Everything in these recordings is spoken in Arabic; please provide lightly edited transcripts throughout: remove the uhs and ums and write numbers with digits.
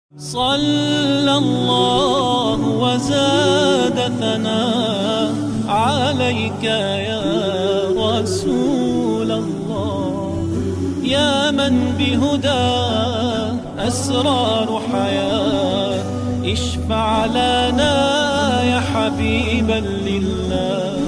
صلى الله وزاد ثناء عليك يا رسول الله، يا من بهدى أسرار حياة، اشفع لنا يا حبيبا لله.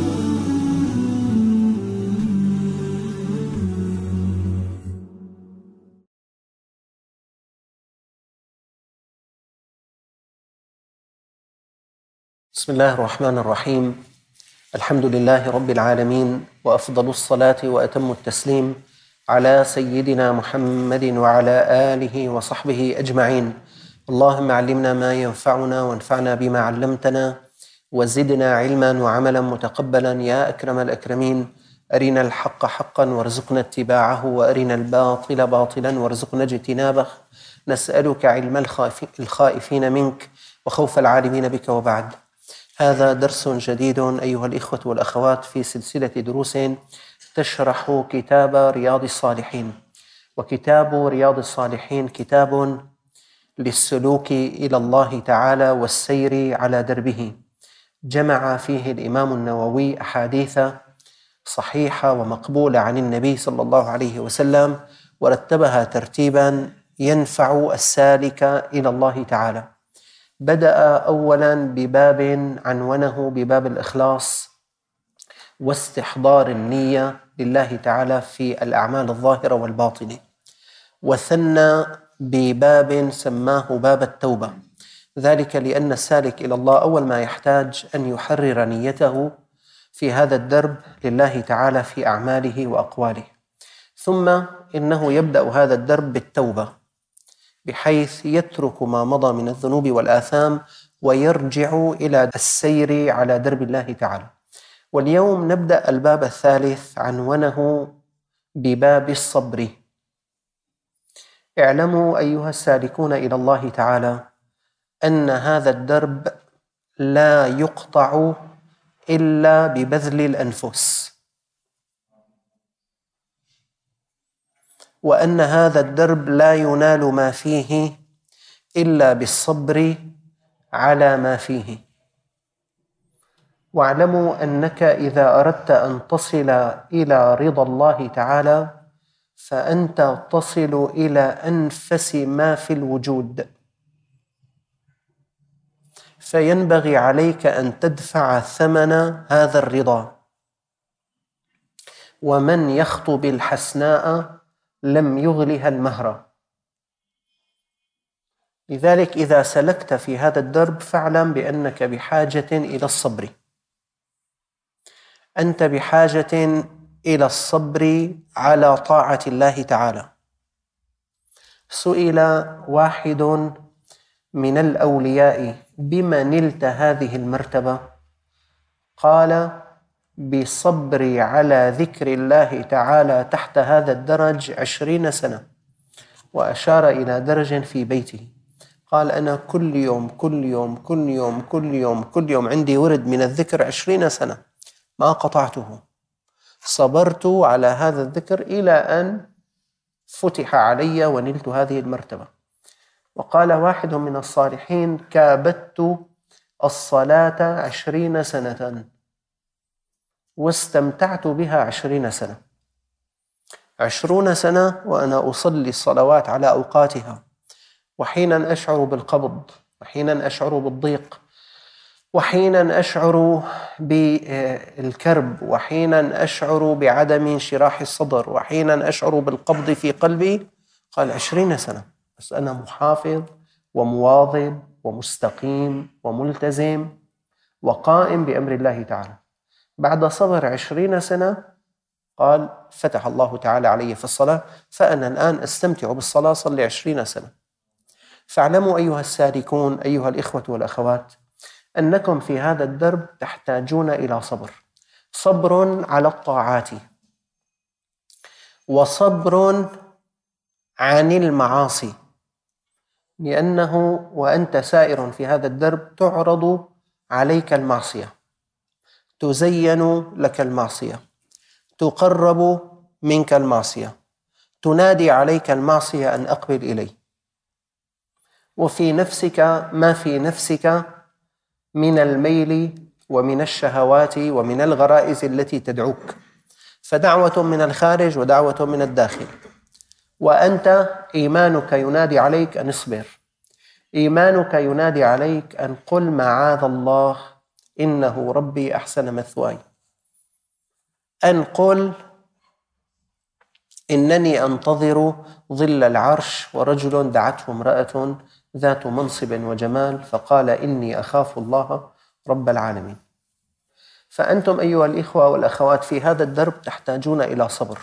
بسم الله الرحمن الرحيم. الحمد لله رب العالمين، وأفضل الصلاة وأتم التسليم على سيدنا محمد وعلى آله وصحبه أجمعين. اللهم علمنا ما ينفعنا وانفعنا بما علمتنا، وزدنا علما وعملا متقبلا يا أكرم الأكرمين. أرنا الحق حقا وارزقنا اتباعه، وأرنا الباطل باطلا وارزقنا اجتنابه. نسألك علم الخائفين منك وخوف العالمين بك. وبعد، هذا درس جديد أيها الإخوة والأخوات في سلسلة دروس تشرح كتاب رياض الصالحين. وكتاب رياض الصالحين كتاب للسلوك إلى الله تعالى والسير على دربه. جمع فيه الإمام النووي أحاديث صحيحة ومقبولة عن النبي صلى الله عليه وسلم، ورتبها ترتيبا ينفع السالك إلى الله تعالى. بدأ أولا بباب عنونه بباب الإخلاص واستحضار النية لله تعالى في الأعمال الظاهرة والباطنة، وثنى بباب سماه باب التوبة، ذلك لأن السالك إلى الله أول ما يحتاج أن يحرر نيته في هذا الدرب لله تعالى في أعماله وأقواله. ثم إنه يبدأ هذا الدرب بالتوبة، بحيث يترك ما مضى من الذنوب والآثام ويرجع إلى السير على درب الله تعالى. واليوم نبدأ الباب الثالث عنونه بباب الصبر. اعلموا أيها السالكون إلى الله تعالى أن هذا الدرب لا يقطع إلا ببذل الأنفس، وأن هذا الدرب لا ينال ما فيه إلا بالصبر على ما فيه. واعلموا أنك إذا أردت أن تصل إلى رضا الله تعالى فأنت تصل إلى أنفس ما في الوجود، فينبغي عليك أن تدفع ثمن هذا الرضا. ومن يخطب الحسناء لم يغلها المهر. لذلك إذا سلكت في هذا الدرب فاعلم بأنك بحاجة إلى الصبر. أنت بحاجة إلى الصبر على طاعة الله تعالى. سئل واحد من الأولياء: بما نلت هذه المرتبة؟ قال: بصبري على ذكر الله تعالى تحت هذا الدرج 20 سنة. وأشار إلى درج في بيته. قال: أنا كل يوم عندي ورد من الذكر 20 سنة ما قطعته. صبرت على هذا الذكر إلى أن فتح علي ونلت هذه المرتبة. وقال واحد من الصالحين: كابدت الصلاة 20 سنة واستمتعت بها 20 سنة. 20 سنة وأنا أصلي الصلوات على أوقاتها، وحينا أشعر بالقبض، وحينا أشعر بالضيق، وحينا أشعر بالكرب، وحينا أشعر بعدم انشراح الصدر، وحينا أشعر بالقبض في قلبي. قال: 20 سنة بس أنا محافظ ومواظب ومستقيم وملتزم وقائم بأمر الله تعالى. بعد صبر 20 سنة قال: فتح الله تعالى علي في الصلاة، فأنا الآن أستمتع بالصلاة، صلي 20 سنة. فاعلموا أيها السالكون أيها الإخوة والأخوات أنكم في هذا الدرب تحتاجون إلى صبر على الطاعات، وصبر عن المعاصي، لأنه وأنت سائر في هذا الدرب تعرض عليك المعصية، تزين لك المعصية، تقرب منك المعصية، تنادي عليك المعصية أن أقبل إلي. وفي نفسك ما في نفسك من الميل ومن الشهوات ومن الغرائز التي تدعوك، فدعوة من الخارج ودعوة من الداخل. وأنت إيمانك ينادي عليك أن اصبر، إيمانك ينادي عليك أن قل معاذ الله إنه ربي أحسن مثواي، أن قل إنني أنتظر ظل العرش ورجل دعته امرأة ذات منصب وجمال فقال إني أخاف الله رب العالمين. فأنتم أيها الإخوة والأخوات في هذا الدرب تحتاجون إلى صبر،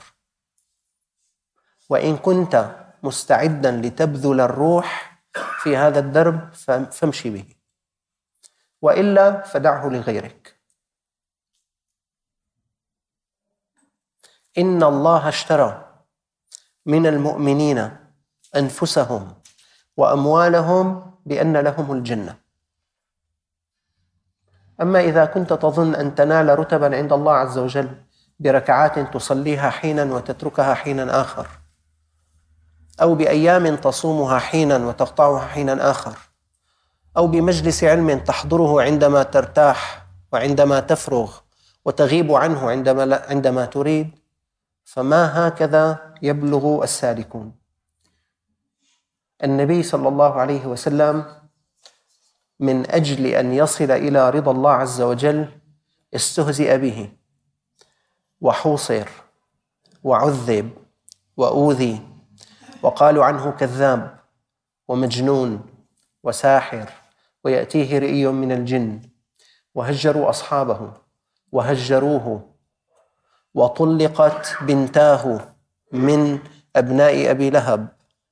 وإن كنت مستعدا لتبذل الروح في هذا الدرب فامشي به، وإلا فدعه لغيرك. إن الله اشترى من المؤمنين أنفسهم وأموالهم بأن لهم الجنة. أما إذا كنت تظن أن تنال رتبا عند الله عز وجل بركعات تصليها حينا وتتركها حينا آخر، أو بأيام تصومها حينا وتقطعها حينا آخر، أو بمجلس علم تحضره عندما ترتاح وعندما تفرغ وتغيب عنه عندما تريد، فما هكذا يبلغ السالكون. النبي صلى الله عليه وسلم من أجل أن يصل إلى رضا الله عز وجل استهزئ به وحوصر وعذب وأوذي، وقالوا عنه كذاب ومجنون وساحر ويأتيه رئي من الجن، وهجروا أصحابه وهجروه، وطلقت بنتاه من أبناء أبي لهب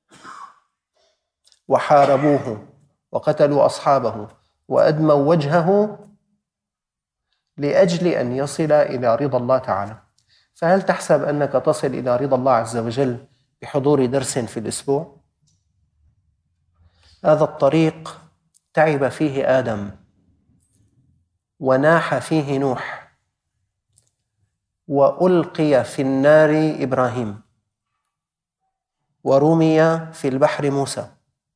وحاربوه وقتلوا أصحابه وأدموا وجهه لأجل أن يصل إلى رضا الله تعالى. فهل تحسب أنك تصل إلى رضا الله عز وجل بحضور درس في الأسبوع؟ هذا الطريق تعب فيه آدم وناح فيه نوح وألقي في النار إبراهيم ورمي في البحر موسى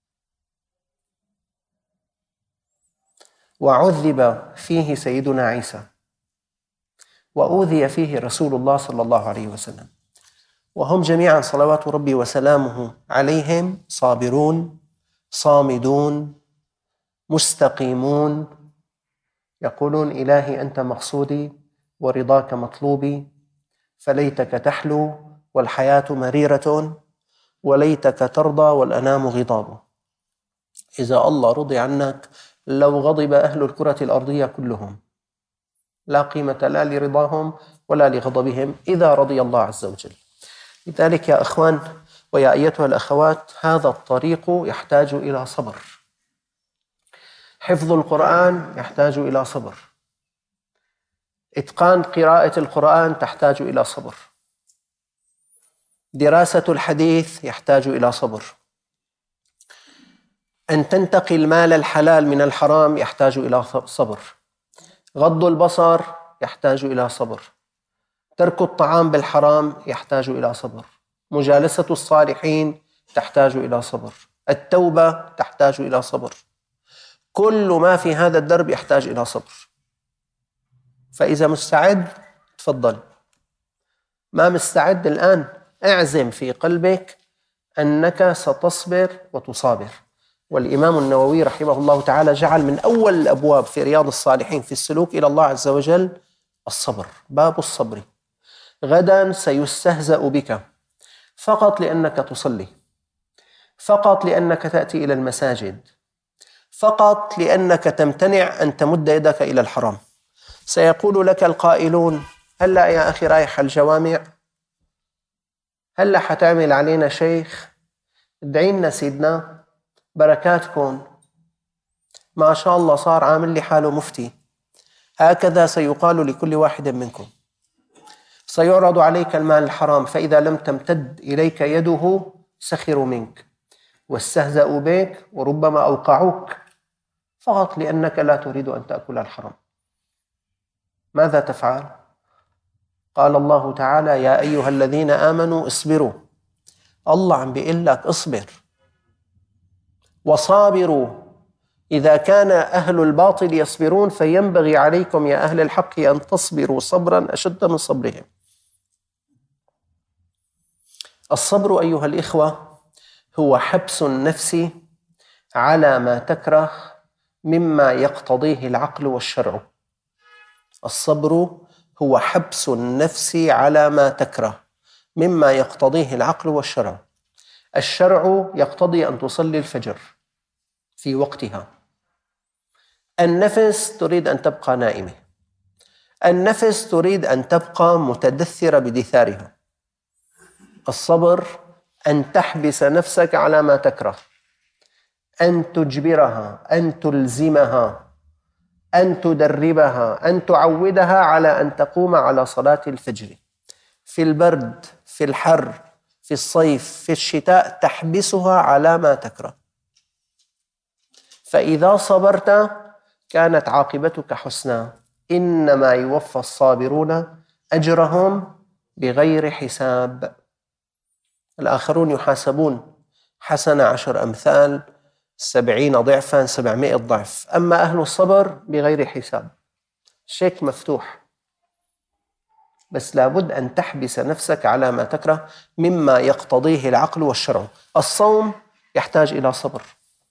وعذب فيه سيدنا عيسى وأوذي فيه رسول الله صلى الله عليه وسلم، وهم جميعا صلوات ربي وسلامه عليهم صابرون صامدون مستقيمون، يقولون إلهي أنت مقصودي ورضاك مطلوبي، فليتك تحلو والحياة مريرة وليتك ترضى والأنام غضاب. إذا الله رضي عنك لو غضب أهل الكرة الأرضية كلهم لا قيمة لا لرضاهم ولا لغضبهم إذا رضي الله عز وجل. لذلك يا أخوان ويا أيتها الأخوات، هذا الطريق يحتاج إلى صبر. حفظ القرآن يحتاج إلى صبر، إتقان قراءة القرآن تحتاج إلى صبر، دراسة الحديث يحتاج إلى صبر، أن تنتقي المال الحلال من الحرام يحتاج إلى صبر، غض البصر يحتاج إلى صبر، ترك الطعام بالحرام يحتاج إلى صبر، مجالسة الصالحين تحتاج إلى صبر، التوبة تحتاج إلى صبر، كل ما في هذا الدرب يحتاج إلى صبر. فإذا مستعد تفضل، ما مستعد الآن اعزم في قلبك أنك ستصبر وتصابر. والإمام النووي رحمه الله تعالى جعل من أول الأبواب في رياض الصالحين في السلوك إلى الله عز وجل الصبر، باب الصبر. غدا سيستهزأ بك فقط لأنك تصلي، فقط لأنك تأتي إلى المساجد، فقط لأنك تمتنع أن تمد يدك إلى الحرام. سيقول لك القائلون هلأ يا أخي رايح الجوامع، هلأ حتعمل علينا شيخ، ادعي لنا سيدنا بركاتكم، ما شاء الله صار عامل لي حاله مفتي. هكذا سيقال لكل واحد منكم. سيعرض عليك المال الحرام، فإذا لم تمتد إليك يده سخروا منك واستهزأوا بك وربما أوقعوك فقط لأنك لا تريد أن تأكل الحرام. ماذا تفعل؟ قال الله تعالى يا أيها الذين آمنوا اصبروا. الله عم بيقول لك اصبر، وصابروا إذا كان أهل الباطل يصبرون فينبغي عليكم يا أهل الحق أن تصبروا صبرا أشد من صبرهم. الصبر أيها الإخوة هو حبس النفس على ما تكره مما يقتضيه العقل والشرع. الصبر هو حبس النفس على ما تكره مما يقتضيه العقل والشرع. الشرع يقتضي أن تصلي الفجر في وقتها، النفس تريد أن تبقى نائمة، النفس تريد أن تبقى متدثرة بدثارها. الصبر أن تحبس نفسك على ما تكره، أن تجبرها، أن تلزمها، أن تدربها، أن تعودها على أن تقوم على صلاة الفجر في البرد، في الحر، في الصيف، في الشتاء، تحبسها على ما تكره. فإذا صبرت كانت عاقبتك حسنى. إنما يوفى الصابرون أجرهم بغير حساب. الآخرون يحاسبون حسنة 10 أمثال، 70 ضعفا، 700 ضعف. أما أهل الصبر بغير حساب، شيك مفتوح. بس لابد أن تحبس نفسك على ما تكره مما يقتضيه العقل والشرع. الصوم يحتاج إلى صبر،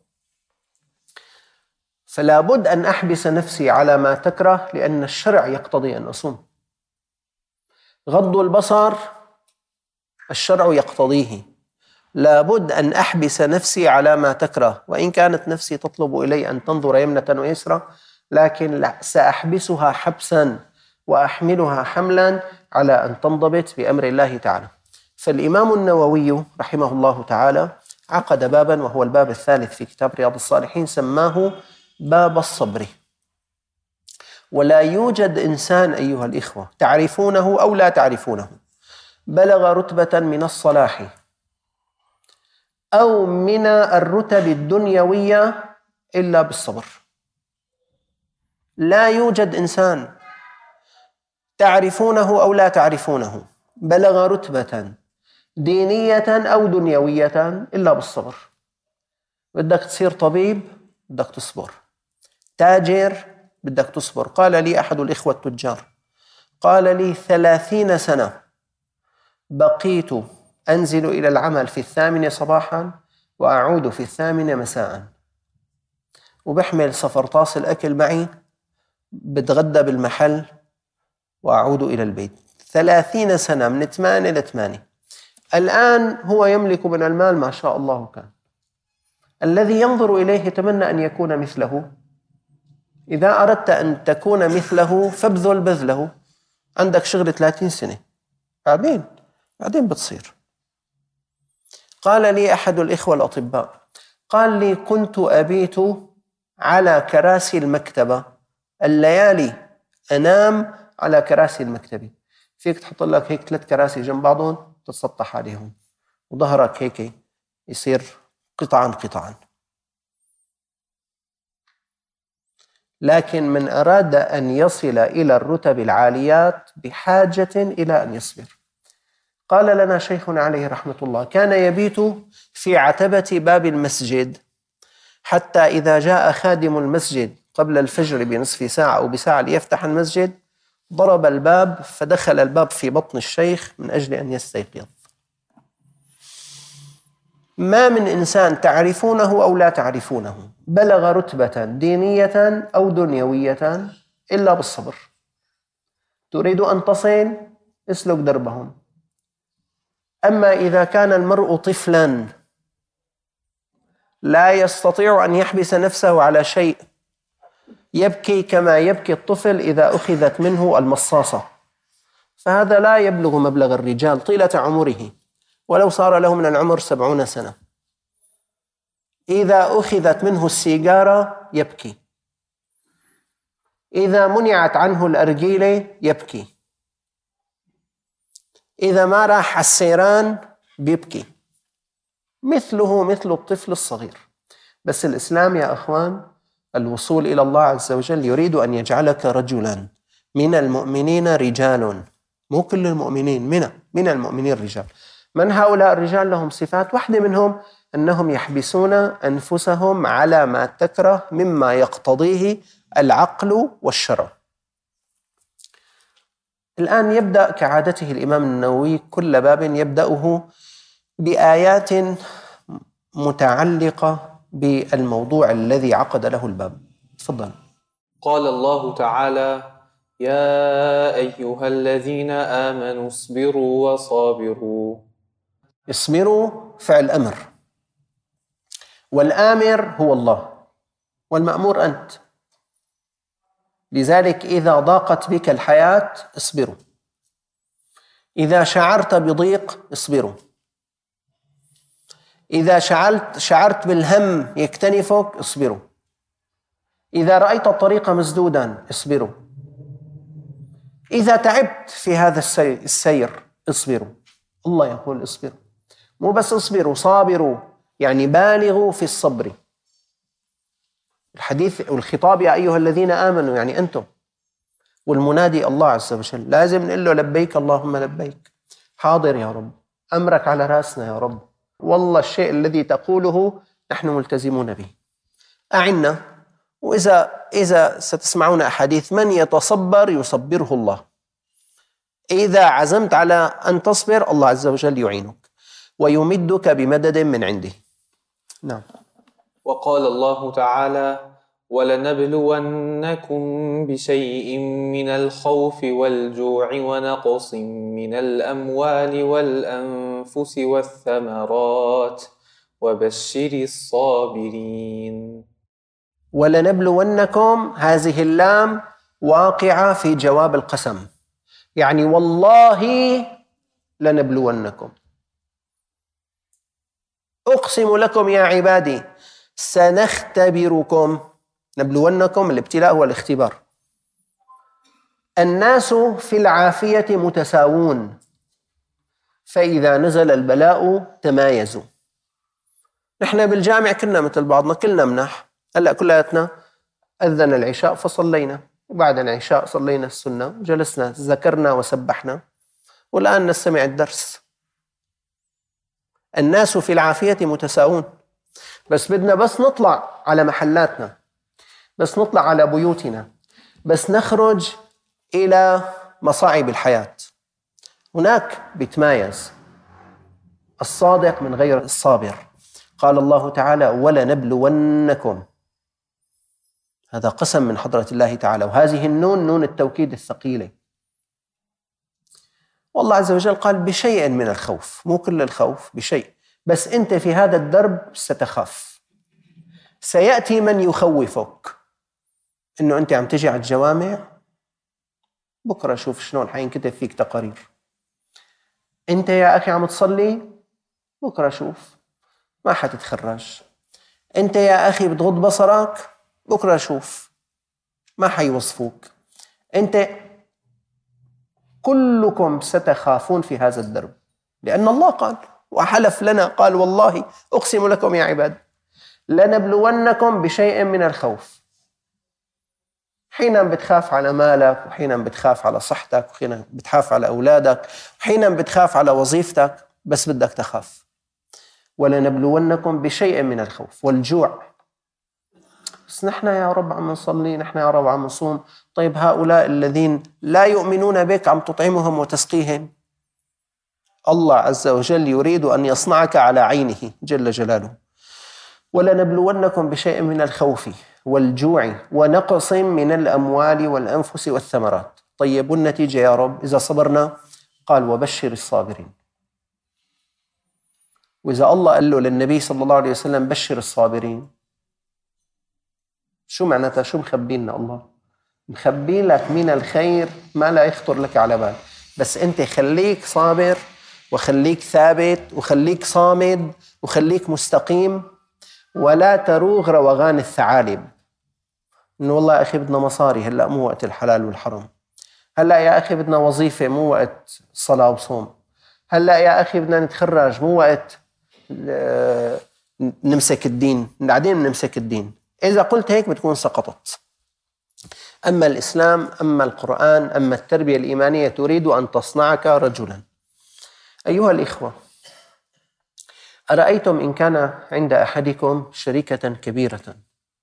فلا بد أن أحبس نفسي على ما تكره لأن الشرع يقتضي أن أصوم. غض البصر الشرع يقتضيه، لا بد أن أحبس نفسي على ما تكره، وإن كانت نفسي تطلب إلي أن تنظر يمنة ويسرى، لكن سأحبسها حبسا وأحملها حملا على أن تنضبط بأمر الله تعالى. فالإمام النووي رحمه الله تعالى عقد بابا، وهو الباب الثالث في كتاب رياض الصالحين، سماه باب الصبر. ولا يوجد إنسان أيها الإخوة تعرفونه أو لا تعرفونه بلغ رتبة من الصلاح أو من الرتب الدنيوية إلا بالصبر. لا يوجد إنسان تعرفونه أو لا تعرفونه بلغ رتبة دينية أو دنيوية إلا بالصبر. بدك تصير طبيب بدك تصبر، تاجر بدك تصبر. قال لي أحد الإخوة التجار، قال لي 30 سنة بقيت أنزل إلى العمل في 8 صباحا وأعود في 8 مساء، وبحمل صفرطاس الأكل معي، بتغدى بالمحل وأعود إلى البيت. 30 سنة من 8 ل 8. الآن هو يملك من المال ما شاء الله كان. الذي ينظر إليه يتمنى أن يكون مثله. إذا أردت أن تكون مثله فابذل بذله. عندك شغل 30 سنة، بعدين بتصير. قال لي أحد الإخوة الأطباء، قال لي كنت أبيت على كراسي المكتبة الليالي، أنام على كراسي المكتبة. فيك تحط لك هيك 3 كراسي جنب بعضهم تتسطح عليهم، وظهرك هيك يصير قطعا. لكن من أراد أن يصل إلى الرتب العاليات بحاجة إلى أن يصبر. قال لنا شيخنا عليه رحمة الله، كان يبيت في عتبة باب المسجد حتى إذا جاء خادم المسجد قبل الفجر بنصف ساعة أو بساعة ليفتح المسجد ضرب الباب، فدخل الباب في بطن الشيخ من أجل أن يستيقظ. ما من إنسان تعرفونه أو لا تعرفونه بلغ رتبة دينية أو دنيوية إلا بالصبر. تريد أن تصل، اسلك دربهم. أما إذا كان المرء طفلا لا يستطيع أن يحبس نفسه على شيء، يبكي كما يبكي الطفل إذا أخذت منه المصاصة، فهذا لا يبلغ مبلغ الرجال طيلة عمره ولو صار له من العمر 70 سنة. إذا أخذت منه السيجارة يبكي، إذا منعت عنه الأرجيلة يبكي، إذا ما راح السيران بيبكي، مثله مثل الطفل الصغير. بس الإسلام يا أخوان، الوصول إلى الله عز وجل يريد أن يجعلك رجلا من المؤمنين رجال، مو كل المؤمنين، من المؤمنين رجال. من هؤلاء الرجال؟ لهم صفات، واحدة منهم أنهم يحبسون أنفسهم على ما تكره مما يقتضيه العقل والشرع. الآن يبدأ كعادته الإمام النووي كل باب يبدأه بآيات متعلقة بالموضوع الذي عقد له الباب. تفضل. قال الله تعالى: يا أيها الذين آمنوا اصبروا وصابروا. اصبروا فعل أمر، والآمر هو الله، والمأمور أنت. لذلك إذا ضاقت بك الحياة اصبروا، إذا شعرت بضيق اصبروا، إذا شعرت بالهم يكتنفك اصبروا، إذا رأيت الطريق مسدودا اصبروا، إذا تعبت في هذا السير اصبروا. الله يقول اصبروا، مو بس اصبروا، صابروا، يعني بالغوا في الصبر. الحديث والخطاب يا أيها الذين آمنوا يعني أنتم، والمنادي الله عز وجل، لازم نقول له لبيك اللهم لبيك، حاضر يا رب، أمرك على رأسنا يا رب، والله الشيء الذي تقوله نحن ملتزمون به، أعنا. وإذا ستسمعون أحاديث من يتصبر يصبره الله. إذا عزمت على أن تصبر الله عز وجل يعينك ويمدك بمدد من عنده. نعم. وقال الله تعالى: ولنبلونكم بشيء من الخوف والجوع ونقص من الأموال والأنفس والثمرات وبشر الصابرين. ولنبلونكم، هذه اللام واقعة في جواب القسم، يعني والله لنبلونكم، أقسم لكم يا عبادي سنختبركم. نبلونكم، الابتلاء هو الاختبار. الناس في العافية متساوون، فإذا نزل البلاء تمايزوا. نحن بالجامع كنا مثل بعضنا، كلنا منح. هلأ كلياتنا أذن العشاء فصلينا، وبعد العشاء صلينا السنة وجلسنا ذكرنا وسبحنا، والآن نستمع الدرس. الناس في العافية متساوون، بس بدنا بس نطلع على محلاتنا، بس نطلع على بيوتنا، بس نخرج إلى مصاعب الحياة، هناك بيتمايز الصادق من غير الصابر. قال الله تعالى: ولنبلونكم، هذا قسم من حضرة الله تعالى، وهذه النون نون التوكيد الثقيلة. والله عز وجل قال بشيء من الخوف، مو كل الخوف، بشيء. بس أنت في هذا الدرب ستخاف، سيأتي من يخوفك إنه أنت عم تجي على الجوامع، بكرة شوف شلون حينكتب فيك تقارير. أنت يا أخي عم تصلي، بكرة شوف ما حتتخرج. أنت يا أخي بتغض بصرك، بكرة شوف ما حيوصفوك. أنت كلكم ستخافون في هذا الدرب، لأن الله قال وحلف لنا، قال والله أقسم لكم يا عباد لنبلونكم بشيء من الخوف. حينا بتخاف على مالك، وحينا بتخاف على صحتك، وحينا بتخاف على أولادك، وحينا بتخاف على وظيفتك، بس بدك تخاف. ولنبلونكم بشيء من الخوف والجوع. بس نحن يا رب عم نصلي، نحن يا رب عم نصوم، طيب هؤلاء الذين لا يؤمنون بك عم تطعمهم وتسقيهم. الله عز وجل يريد أن يصنعك على عينه جل جلاله. ولنبلونكم بشيء من الخوف والجوع ونقص من الأموال والأنفس والثمرات. طيب والنتيجة يا رب إذا صبرنا؟ قال وبشر الصابرين. وإذا الله قال له للنبي صلى الله عليه وسلم بشر الصابرين، شو معناتها؟ شو مخبي لنا الله؟ مخبي لك من الخير ما لا يخطر لك على بال، بس أنت خليك صابر، وخليك ثابت، وخليك صامد، وخليك مستقيم، ولا تروغ روغان الثعالب. إنه والله يا أخي بدنا مصاري، هلأ مو وقت الحلال والحرام. هلأ يا أخي بدنا وظيفة، مو وقت صلاة وصوم. هلأ يا أخي بدنا نتخرج، مو وقت نمسك الدين، بعدين نمسك الدين. إذا قلت هيك بتكون سقطت. أما الإسلام، أما القرآن، أما التربية الإيمانية تريد أن تصنعك رجلا. أيها الإخوة، أرأيتم إن كان عند أحدكم شركة كبيرة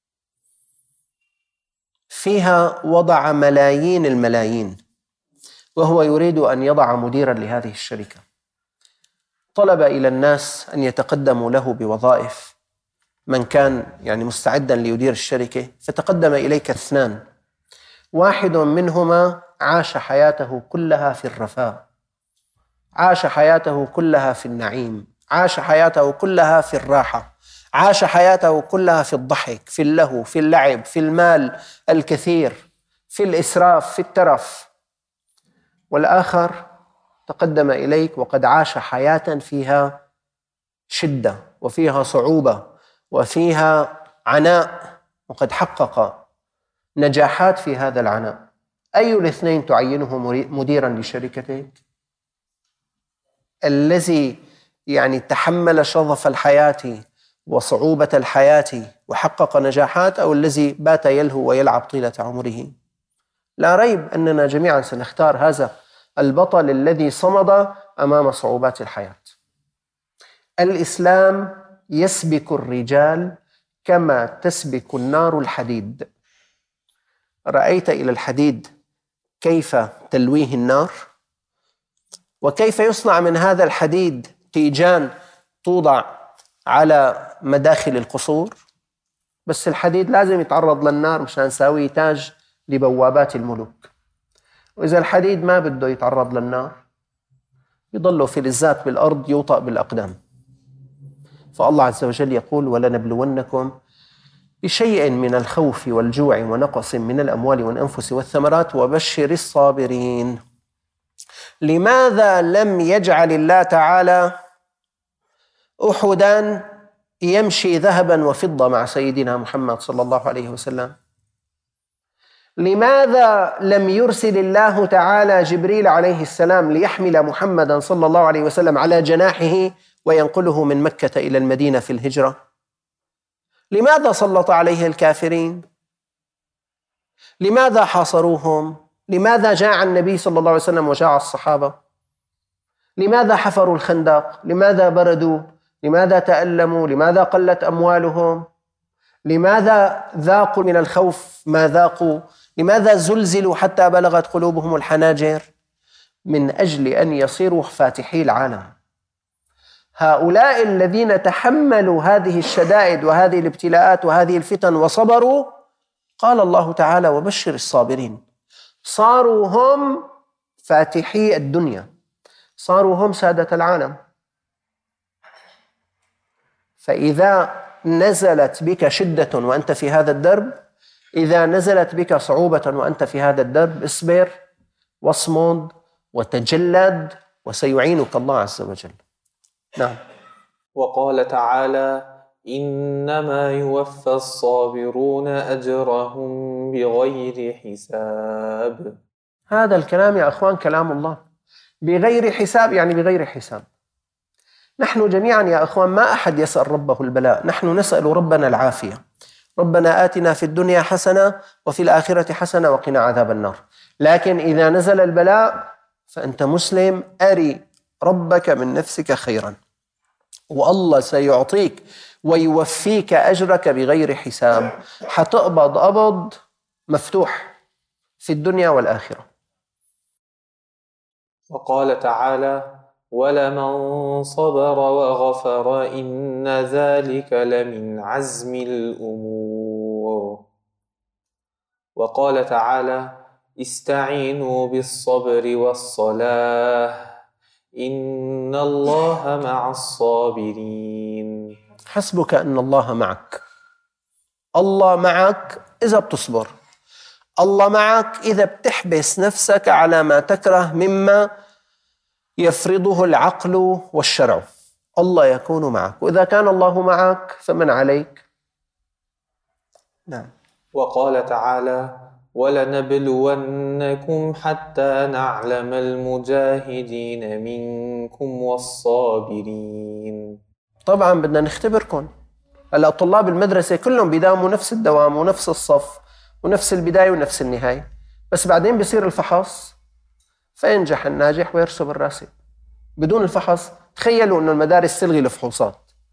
فيها وضع ملايين الملايين، وهو يريد أن يضع مديرا لهذه الشركة، طلب إلى الناس أن يتقدموا له بوظائف من كان مستعدا ليدير الشركة، فتقدم إليك اثنان، واحد منهما عاش حياته كلها في الرفاه، عاش حياته كلها في النعيم، عاش حياته كلها في الراحة، عاش حياته كلها في الضحك، في اللهو، في اللعب، في المال الكثير، في الإسراف، في الترف. والآخر تقدم إليك وقد عاش حياة فيها شدة وفيها صعوبة وفيها عناء، وقد حقق نجاحات في هذا العناء. أي الاثنين تعينه مديرا لشركتك؟ الذي تحمل شظف الحياة وصعوبة الحياة وحقق نجاحات، أو الذي بات يلهو ويلعب طيلة عمره؟ لا ريب أننا جميعا سنختار هذا البطل الذي صمد أمام صعوبات الحياة. الإسلام يسبك الرجال كما تسبك النار الحديد. رأيت إلى الحديد كيف تلويه النار، وكيف يصنع من هذا الحديد تيجان توضع على مداخل القصور، بس الحديد لازم يتعرض للنار مشان نساوي تاج لبوابات الملوك. وإذا الحديد ما بده يتعرض للنار يضل فلزات بالأرض يوطأ بالأقدام. فالله عز وجل يقول: ولنبلونكم بشيء من الخوف والجوع ونقص من الأموال والأنفس والثمرات وبشر الصابرين. لماذا لم يجعل الله تعالى أحدا يمشي ذهبا وفضة مع سيدنا محمد صلى الله عليه وسلم؟ لماذا لم يرسل الله تعالى جبريل عليه السلام ليحمل محمدا صلى الله عليه وسلم على جناحه وينقله من مكة إلى المدينة في الهجرة؟ لماذا سلط عليه الكافرين؟ لماذا حاصروهم؟ لماذا جاع النبي صلى الله عليه وسلم وجاع الصحابة؟ لماذا حفروا الخندق؟ لماذا بردوا؟ لماذا تألموا؟ لماذا قلت أموالهم؟ لماذا ذاقوا من الخوف ما ذاقوا؟ لماذا زلزلوا حتى بلغت قلوبهم الحناجر؟ من أجل أن يصيروا فاتحي العالم. هؤلاء الذين تحملوا هذه الشدائد وهذه الابتلاءات وهذه الفتن وصبروا، قال الله تعالى: وبشر الصابرين. صاروا هم فاتحي الدنيا، صاروا هم سادة العالم. فإذا نزلت بك شدة وأنت في هذا الدرب، إذا نزلت بك صعوبة وأنت في هذا الدرب، اصبر واصمد وتجلد وسيعينك الله عز وجل. نعم. وقال تعالى: إنما يوفى الصابرون أجرهم بغير حساب. هذا الكلام يا أخوان كلام الله. بغير حساب يعني بغير حساب. نحن جميعا يا أخوان ما أحد يسأل ربه البلاء، نحن نسأل ربنا العافية. ربنا آتنا في الدنيا حسنة وفي الآخرة حسنة وقنا عذاب النار. لكن إذا نزل البلاء فأنت مسلم، أري ربك من نفسك خيرا، والله سيعطيك ويوفيك أجرك بغير حساب. حتقبض قبض مفتوح في الدنيا والآخرة. وقال تعالى: ولمن صبر وغفر إن ذلك لمن عزم الأمور. وقال تعالى: استعينوا بالصبر والصلاة إن الله مع الصابرين. حسبك أن الله معك. الله معك إذا بتصبر، الله معك إذا بتحبس نفسك على ما تكره مما يفرضه العقل والشرع. الله يكون معك، وإذا كان الله معك فمن عليك. نعم. وقال تعالى: ولنبلونكم حتى نعلم المجاهدين منكم والصابرين. طبعا بدنا نختبركم. هلا طلاب المدرسة كلهم بيداوموا نفس الدوام ونفس الصف ونفس البداية ونفس النهاية، بس بعدين بيصير الفحص فينجح الناجح ويرسب الراسب. بدون الفحص تخيلوا أن المدارس تلغي الفحوصات،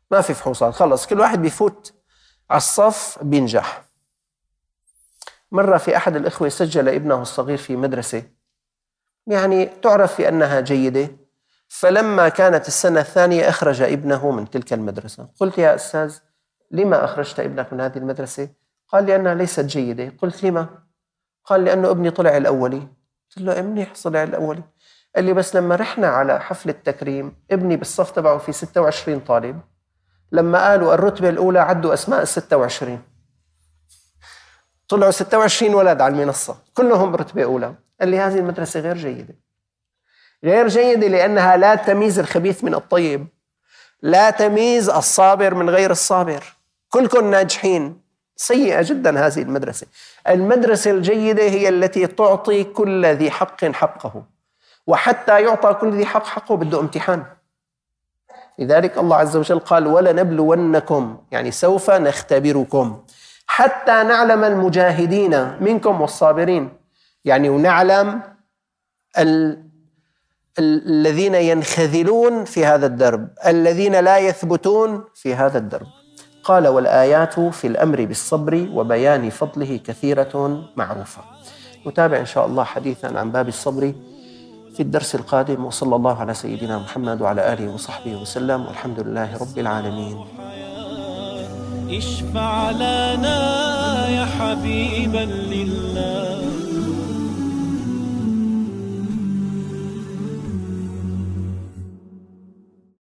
ما في فحوصات، خلص كل واحد بيفوت على الصف بينجح. مرة في أحد الإخوة سجل ابنه الصغير في مدرسة يعني تعرف في أنها جيدة، فلما كانت السنة الثانية أخرج ابنه من تلك المدرسة. قلت يا أستاذ لما أخرجت ابنك من هذه المدرسة؟ قال لأنها ليست جيدة. قلت لما؟ قال لأنه ابني طلع الأولي. قلت له منيح طلع الأولي. قال لي بس لما رحنا على حفل التكريم ابني بالصف تبعه في 26 طالب، لما قالوا الرتبة الأولى عدوا أسماء 26، طلعوا 26 ولد على المنصة كلهم رتبة أولى. قال لي هذه المدرسة غير جيدة، غير جيدة لأنها لا تميز الخبيث من الطيب، لا تميز الصابر من غير الصابر، كلكم ناجحين. سيئة جدا هذه المدرسة. المدرسة الجيدة هي التي تعطي كل ذي حق حقه، وحتى يعطى كل ذي حق حقه بده امتحان. لذلك الله عز وجل قال ولنبلونكم، يعني سوف نختبركم حتى نعلم المجاهدين منكم والصابرين، يعني ونعلم الذين ينخذلون في هذا الدرب، الذين لا يثبتون في هذا الدرب. قال والآيات في الأمر بالصبر وبيان فضله كثيرة معروفة. نتابع إن شاء الله حديثا عن باب الصبر في الدرس القادم، وصلى الله على سيدنا محمد وعلى آله وصحبه وسلم، والحمد لله رب العالمين. اشفع لنا يا حبيبا لله.